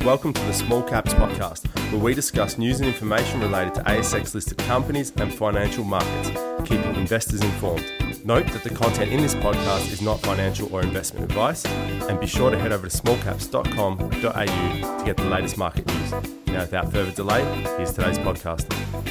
Welcome to the Small Caps Podcast, where we discuss news and information related to ASX-listed companies and financial markets, keeping investors informed. Note that the content in this podcast is not financial or investment advice, and be sure to head over to smallcaps.com.au to get the latest market news. Now, without further delay, here's today's podcast.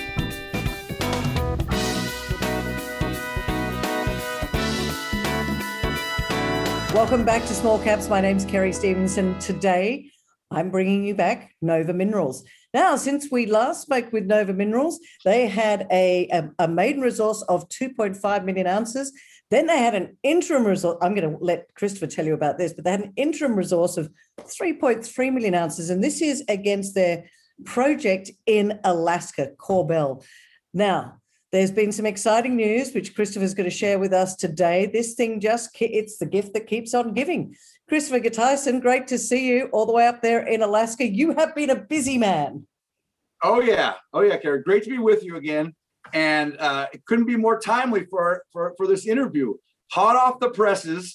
Welcome back to Small Caps. My name's Kerry Stevenson. Today, I'm bringing you back Nova Minerals. Now, since we last spoke with Nova Minerals, they had a maiden resource of 2.5 million ounces. Then they had an interim resource. I'm going to let Christopher tell you about this, but they had an interim resource of 3.3 million ounces. And this is against their project in Alaska, Korbel. Now, there's been some exciting news, which Christopher's going to share with us today. This thing it's the gift that keeps on giving. Christopher Gatyson, great to see you all the way up there in Alaska. You have been a busy man. Oh yeah, Kerry. Great to be with you again. And it couldn't be more timely for this interview. Hot off the presses,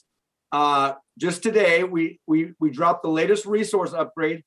just today, we dropped the latest resource upgrade,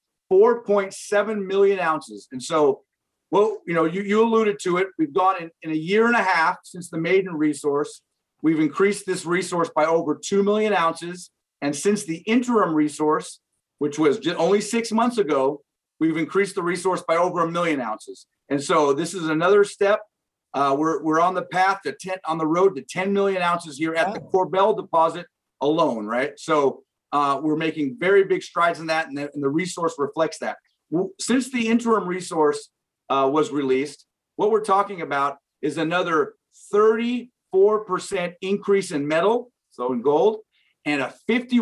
4.7 million ounces. And so, well, you alluded to it. We've gone in a year and a half since the maiden resource. We've increased this resource by over 2 million ounces. And since the interim resource, which was just only 6 months ago, we've increased the resource by over 1 million ounces. And so this is another step. We're on the path on the road to 10 million ounces here at the Korbel deposit alone, right? So we're making very big strides in that, and the resource reflects that. Since the interim resource was released, what we're talking about is another 34% increase in metal, so in gold, and a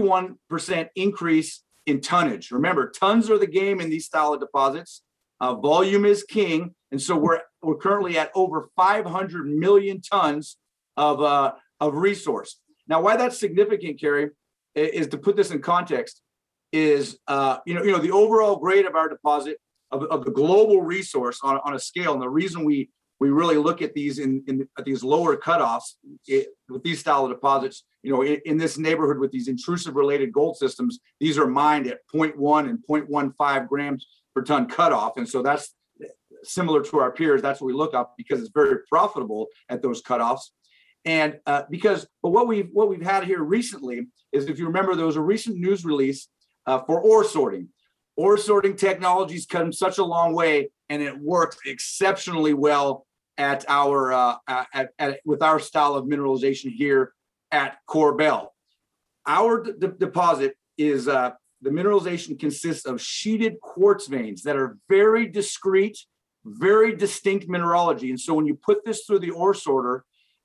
51% increase in tonnage. Remember, tons are the game in these style of deposits. Volume is king, and so we're currently at over 500 million tons of resource. Now, why that's significant, Kerry, is to put this in context. Is the overall grade of our deposit of the global resource on a scale, and the reason we really look at these at these lower cutoffs with these style of deposits, in this neighborhood with these intrusive related gold systems, these are mined at 0.1 and 0.15 grams per ton cutoff. And so that's similar to our peers. That's what we look up because it's very profitable at those cutoffs. And but what we've had here recently is, if you remember, there was a recent news release for ore sorting. Ore sorting technology's come such a long way, and it works exceptionally well at our with our style of mineralization here at Korbel. Our deposit is the mineralization consists of sheeted quartz veins that are very discrete, very distinct mineralogy. And so when you put this through the ore sorter,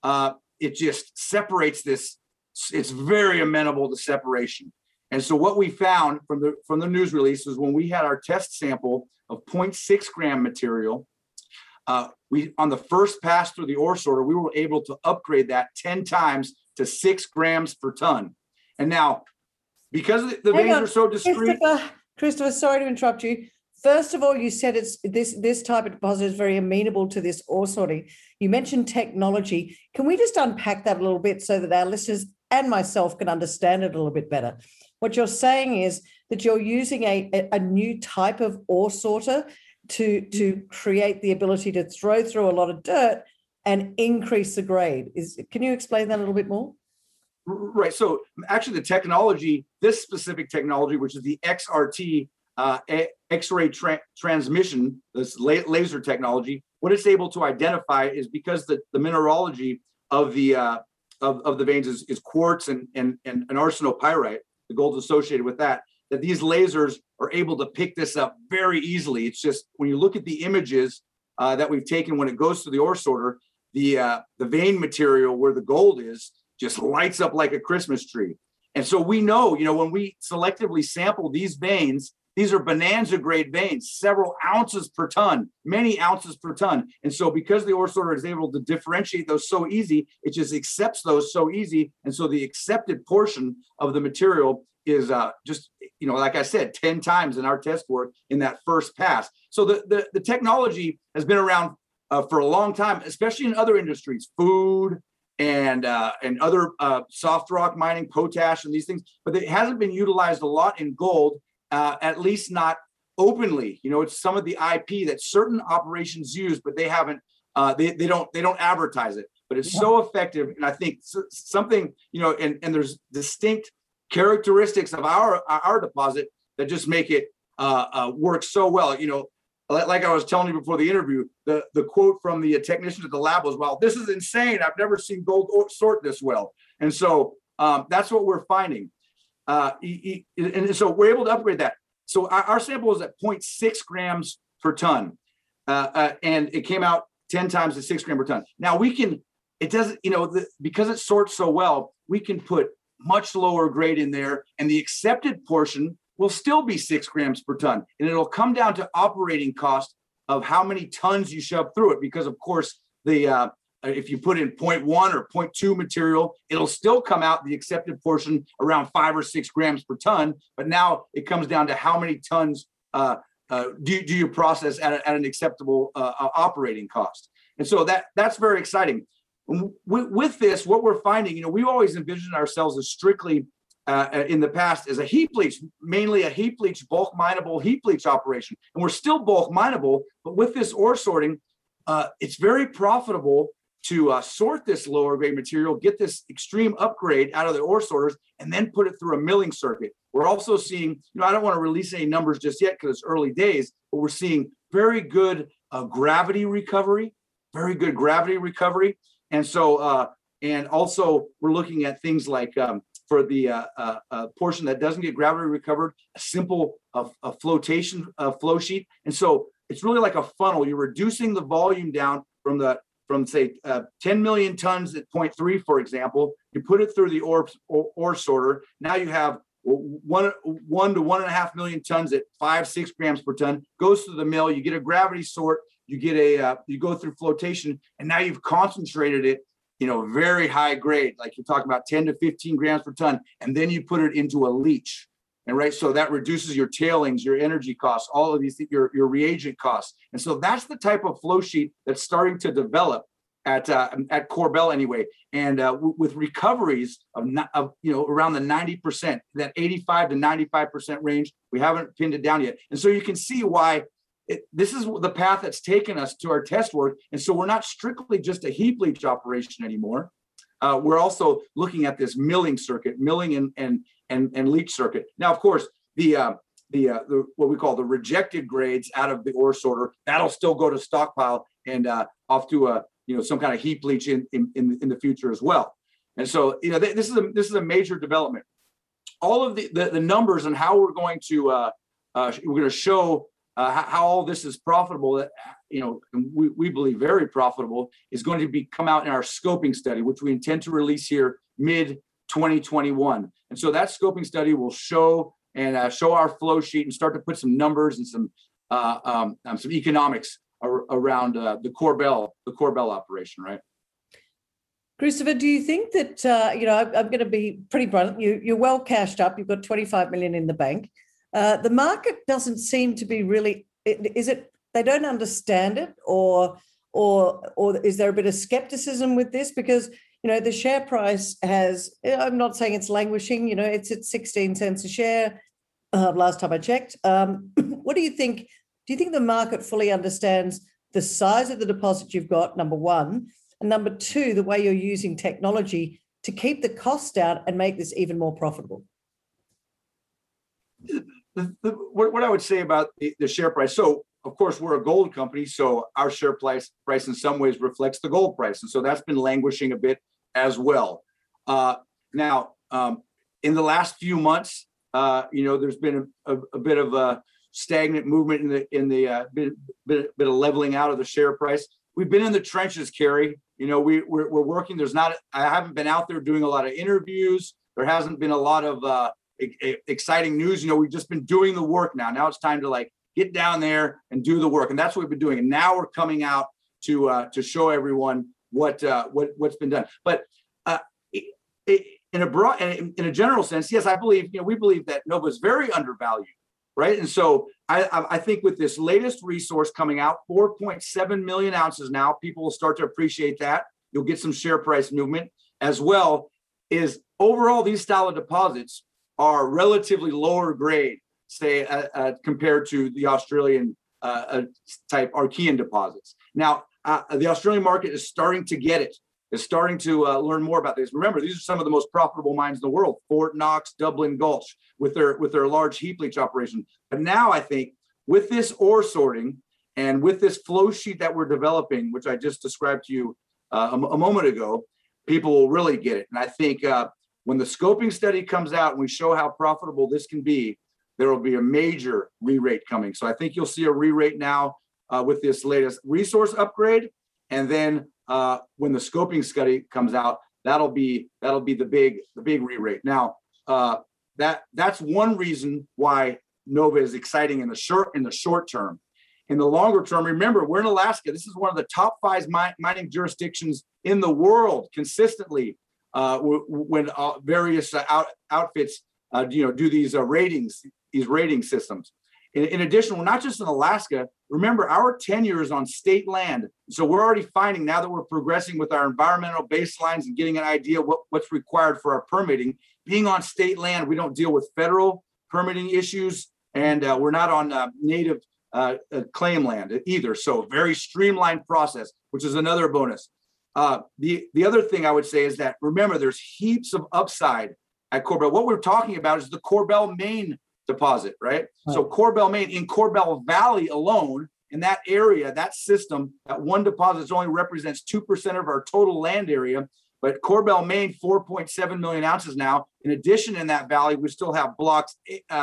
it just separates this. It's very amenable to separation. And so what we found from the news release is, when we had our test sample of 0.6 gram material, on the first pass through the ore sorter, we were able to upgrade that 10 times to 6 grams per ton. And now, because the veins are so discrete. Christopher, sorry to interrupt you. First of all, you said this type of deposit is very amenable to this ore sorting. You mentioned technology. Can we just unpack that a little bit so that our listeners and myself can understand it a little bit better? What you're saying is that you're using a new type of ore sorter to create the ability to throw through a lot of dirt and increase the grade. Can you explain that a little bit more? Right. So actually the technology, this specific technology, which is the XRT, X-ray transmission, this laser technology, what it's able to identify is, because the mineralogy of the veins is quartz and arsenopyrite, the gold associated with that these lasers are able to pick this up very easily. It's just, when you look at the images that we've taken when it goes through the ore sorter, the vein material where the gold is just lights up like a Christmas tree. And so we know, when we selectively sample these veins, these are bonanza grade veins, several ounces per ton, many ounces per ton. And so because the ore sorter is able to differentiate those so easy, it just accepts those so easy. And so the accepted portion of the material is just, like I said, 10 times in our test work in that first pass. So the technology has been around for a long time, especially in other industries, food and other soft rock mining, potash and these things, but it hasn't been utilized a lot in gold, at least not openly. It's some of the IP that certain operations use, but they haven't. They don't advertise it, but it's so effective. And I think something, and there's distinct characteristics of our deposit that just make it work so well. Like I was telling you before the interview, the quote from the technician at the lab was, "Well, this is insane. I've never seen gold sort this well." And so that's what we're finding. And so we're able to upgrade that. So our sample is at 0.6 grams per ton, and it came out 10 times to 6 grams per ton. Now because it sorts so well, we can put much lower grade in there, and the accepted portion will still be 6 grams per ton. And it'll come down to operating cost of how many tons you shove through it, because of course if you put in 0.1 or 0.2 material, it'll still come out the accepted portion around 5 or 6 grams per ton. But now it comes down to how many tons do you process at an acceptable operating cost. And so that's very exciting. With this, what we're finding, we always envisioned ourselves as strictly in the past as a heap leach, mainly a heap leach, bulk mineable heap leach operation. And we're still bulk mineable, but with this ore sorting, it's very profitable to sort this lower grade material, get this extreme upgrade out of the ore sorters, and then put it through a milling circuit. We're also seeing, I don't want to release any numbers just yet because it's early days, but we're seeing very good gravity recovery. And so, and also we're looking at things like for the portion that doesn't get gravity recovered, a simple flotation flow sheet. And so it's really like a funnel. You're reducing the volume down from say 10 million tons at 0.3, for example. You put it through the ore sorter. Now you have 1 to 1.5 million tons at 5-6 grams per ton, goes through the mill. You get a gravity sort. You get you go through flotation, and now you've concentrated it, very high grade, like you're talking about 10 to 15 grams per ton, and then you put it into a leach. And right, so that reduces your tailings, your energy costs, all of these, your reagent costs. And so that's the type of flow sheet that's starting to develop at Korbel anyway. And with recoveries of around the 90%, that 85 to 95% range, we haven't pinned it down yet. And so you can see why this is the path that's taken us to our test work. And so we're not strictly just a heap leach operation anymore. We're also looking at this milling circuit, milling and leach circuit. Now, of course, the what we call the rejected grades out of the ore sorter, that'll still go to stockpile and off to some kind of heap leach in the future as well. And so this is a major development. All of the numbers and how we're going to show how all this is profitable, that we believe very profitable, is going to come out in our scoping study, which we intend to release here mid 2021. And so that scoping study will show our flow sheet and start to put some numbers and some economics around the Korbel operation, right? Christopher, do you think that I'm going to be pretty blunt? You're well cashed up. You've got 25 million in the bank. The market doesn't seem to be really. Is it they don't understand it, or is there a bit of skepticism with this? Because the share price has. I'm not saying it's languishing. It's at 16 cents a share. Last time I checked. What do you think? Do you think the market fully understands the size of the deposit you've got? Number one, and number two, the way you're using technology to keep the cost down and make this even more profitable. What I would say about the share price. So, of course, we're a gold company, so our share price in some ways reflects the gold price, and so that's been languishing a bit as well. Now, in the last few months, there's been a bit of a stagnant movement in the bit of leveling out of the share price. We've been in the trenches, Kerry. We're working. I haven't been out there doing a lot of interviews. There hasn't been a lot of exciting news. We've just been doing the work now. Now it's time to get down there and do the work, and that's what we've been doing. And now we're coming out to show everyone what's been done. But in a general sense, yes, I believe we believe that Nova is very undervalued, right? And so I think with this latest resource coming out, 4.7 million ounces now, people will start to appreciate that. You'll get some share price movement as well. Is overall these style of deposits are relatively lower grade. say, compared to the Australian type Archean deposits. Now, the Australian market is starting to get it. Is starting to learn more about this. Remember, these are some of the most profitable mines in the world: Fort Knox, Dublin Gulch, with their large heap leach operation. But now I think with this ore sorting and with this flow sheet that we're developing, which I just described to you a moment ago, people will really get it. And I think when the scoping study comes out and we show how profitable this can be, there will be a major re-rate coming. So I think you'll see a re-rate now with this latest resource upgrade, and then when the scoping study comes out, that'll be the big re-rate. Now, that's one reason why Nova is exciting in the short term. In the longer term, remember, we're in Alaska. This is one of the top 5 mining jurisdictions in the world consistently. When various outfits do these ratings, these rating systems. In addition, we're not just in Alaska. Remember, our tenure is on state land. So we're already finding, now that we're progressing with our environmental baselines and getting an idea what's required for our permitting, being on state land, we don't deal with federal permitting issues, and we're not on native claim land either. So very streamlined process, which is another bonus. The other thing I would say is that, remember, there's heaps of upside at Korbel. What we're talking about is the Korbel main deposit, right? So Korbel main, in Korbel Valley alone, in that area, that system, that one deposit only represents 2% of our total land area. But Korbel main, 4.7 million ounces now. In addition, in that valley, we still have blocks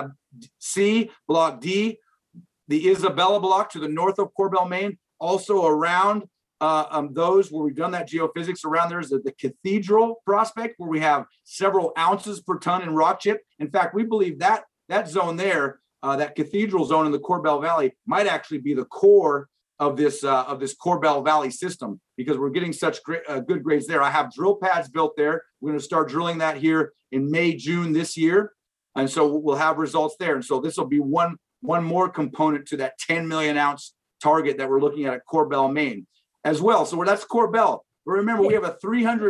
C, block D, the Isabella block to the north of Korbel main. Also around those where we've done that geophysics around, there's the Cathedral prospect where we have several ounces per ton in rock chip. In fact, we believe that zone there, that Cathedral zone in the Korbel Valley, might actually be the core of this Korbel Valley system, because we're getting such great, good grades there. I have drill pads built there. We're going to start drilling that here in May, June this year, and so we'll have results there. And so this will be one more component to that 10 million ounce target that we're looking at Korbel main as well. So that's Korbel. But remember, we have a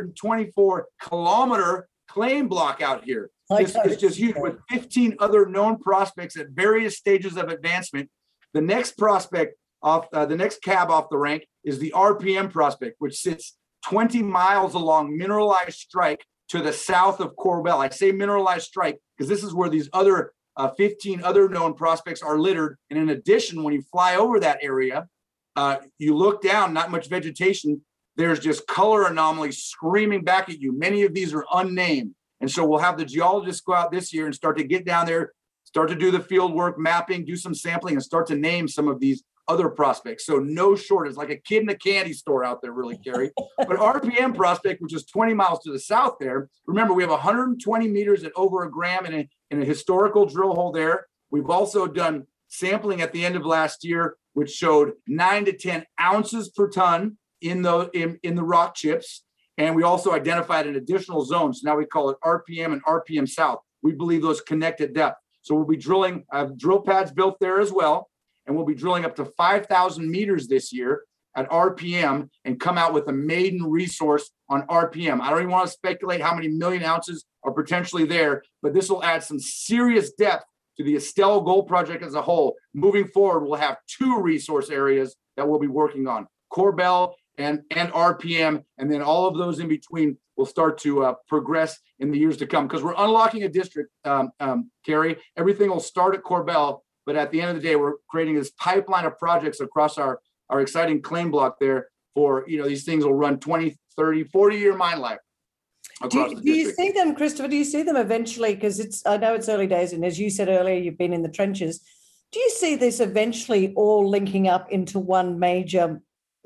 324 kilometer claim block out here. It's just huge, with 15 other known prospects at various stages of advancement. The next prospect the next cab off the rank is the RPM prospect, which sits 20 miles along mineralized strike to the south of Korbel. I say mineralized strike because this is where these other 15 other known prospects are littered. And in addition, when you fly over that area, you look down, not much vegetation. There's just color anomalies screaming back at you. Many of these are unnamed. And so we'll have the geologists go out this year and start to get down there, start to do the field work, mapping, do some sampling, and start to name some of these other prospects. So no shortage, like a kid in a candy store out there, really, Kerry. But RPM prospect, which is 20 miles to the south there, remember, we have 120 meters at over a gram in a historical drill hole there. We've also done sampling at the end of last year, which showed 9 to 10 ounces per ton in the rock chips. And we also identified an additional zone. So now we call it RPM and RPM South. We believe those connect at depth. So we'll be drilling, I have drill pads built there as well. And we'll be drilling up to 5,000 meters this year at RPM and come out with a maiden resource on RPM. I don't even want to speculate how many million ounces are potentially there, but this will add some serious depth to the Estelle Gold Project as a whole. Moving forward, we'll have 2 resource areas that we'll be working on, Korbel and RPM, and then all of those in between will start to progress in the years to come, because we're unlocking a district, Kerry. Everything will start at Korbel, but at the end of the day, we're creating this pipeline of projects across our exciting claim block there for, these things will run 20, 30, 40-year mine life across the district. Do you see them, Christopher, do you see them eventually, because I know it's early days, and as you said earlier, you've been in the trenches. Do you see this eventually all linking up into one major,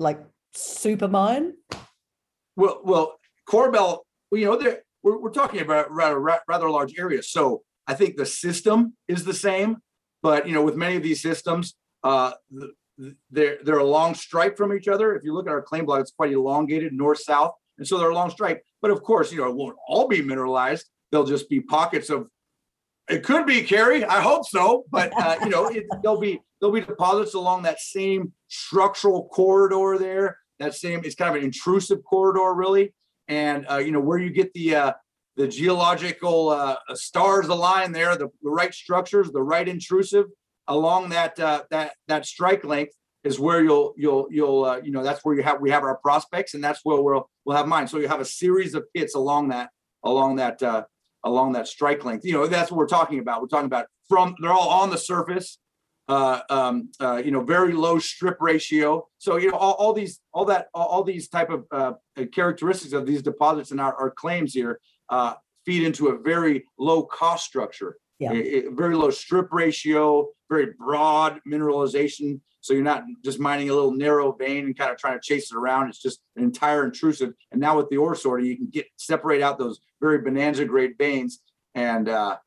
super mine? Well, Korbel, we're talking about rather large areas. So I think the system is the same, but with many of these systems, they're a long strike from each other. If you look at our claim block, it's quite elongated north-south, and so they're a long strike. But of course, it won't all be mineralized. There'll just be pockets of. It could be, Kerry. I hope so, but there'll be deposits along that same structural corridor there. It's kind of an intrusive corridor, really. And, where you get the the geological stars align there, the right structures, the right intrusive along that strike length is where you'll that's where we have our prospects, and that's where we'll have mine. So you have a series of hits along that strike length. That's what we're talking about. We're talking about they're all on the surface, very low strip ratio. So all these type of characteristics of these deposits and our claims here feed into a very low cost structure. Yeah. Very low strip ratio, very broad mineralization. So you're not just mining a little narrow vein and kind of trying to chase it around. It's just an entire intrusive. And now with the ore sorter, you can separate out those very bonanza grade veins and,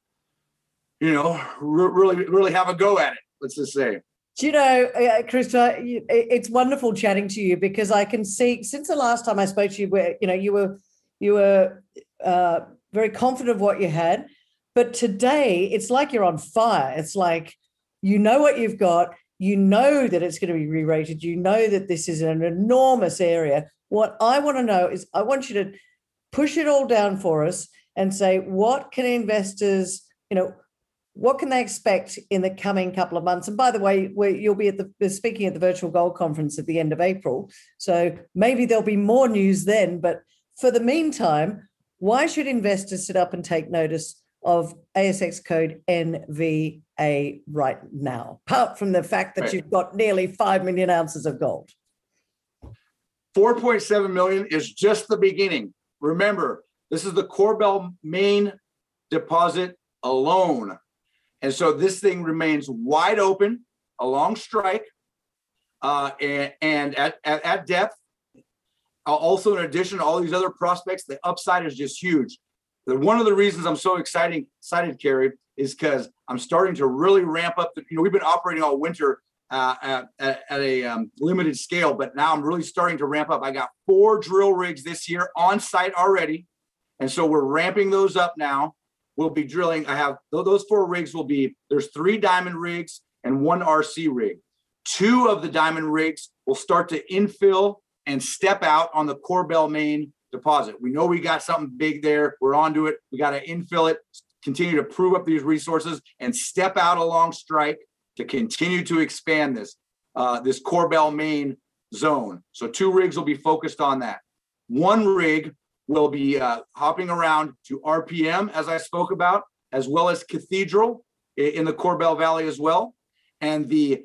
really have a go at it. Let's just say. Krista, it's wonderful chatting to you because I can see since the last time I spoke to you, where you were very confident of what you had, but today it's like you're on fire. It's like you know what you've got. You know that it's going to be re-rated. You know that this is an enormous area. What I want to know is I want you to push it all down for us and say, what can investors, what can they expect in the coming couple of months? And by the way, you'll be speaking at the Virtual Gold Conference at the end of April. So maybe there'll be more news then. But for the meantime, why should investors sit up and take notice of ASX code NVA right now, apart from the fact that you've got nearly 5 million ounces of gold? 4.7 million is just the beginning. Remember, this is the Korbel main deposit alone. And so this thing remains wide open along strike and at depth. Also, in addition to all these other prospects, the upside is just huge. One of the reasons I'm so excited, Kerry, is because I'm starting to really ramp up. We've been operating all winter at a limited scale, but now I'm really starting to ramp up. I got 4 drill rigs this year on site already. And so we're ramping those up now. We'll be drilling. I have those 4 rigs there's 3 diamond rigs and 1 RC rig. 2 of the diamond rigs will start to infill and step out on the Korbel main deposit. We know we got something big there. We're onto it. We got to infill it, continue to prove up these resources, and step out along strike to continue to expand this Korbel main zone. So 2 rigs will be focused on that. 1 rig will be hopping around to RPM, as I spoke about, as well as Cathedral in the Korbel Valley as well. And the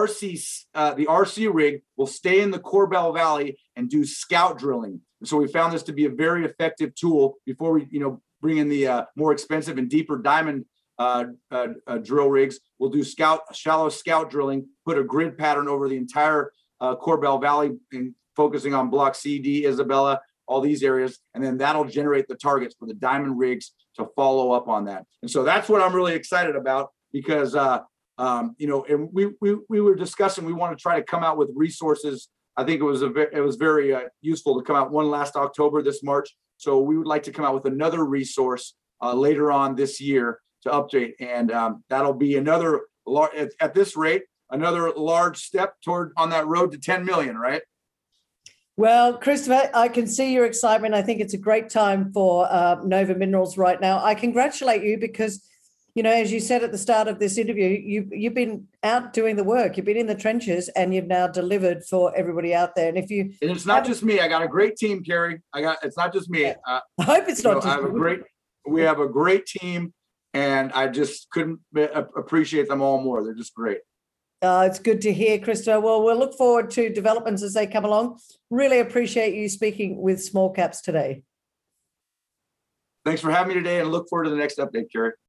RC rig will stay in the Korbel Valley and do scout drilling. And so we found this to be a very effective tool before we, bring in the more expensive and deeper diamond drill rigs. We'll do shallow scout drilling, put a grid pattern over the entire Korbel Valley, and focusing on Block C, D, Isabella, all these areas, and then that'll generate the targets for the diamond rigs to follow up on that. And so that's what I'm really excited about because, and we were discussing, we want to try to come out with resources. I think it was very useful to come out one last October, this March. So we would like to come out with another resource later on this year to update. And that'll be another, at this rate, another large step on that road to 10 million, right? Well, Christopher, I can see your excitement. I think it's a great time for Nova Minerals right now. I congratulate you because, as you said at the start of this interview, you've been out doing the work. You've been in the trenches and you've now delivered for everybody out there. And it's not just me. I got a great team, Kerry. It's not just me. I hope it's not just me. We have a great team, and I just couldn't appreciate them all more. They're just great. It's good to hear, Christo. Well, we'll look forward to developments as they come along. Really appreciate you speaking with Small Caps today. Thanks for having me today, and look forward to the next update, Kerry.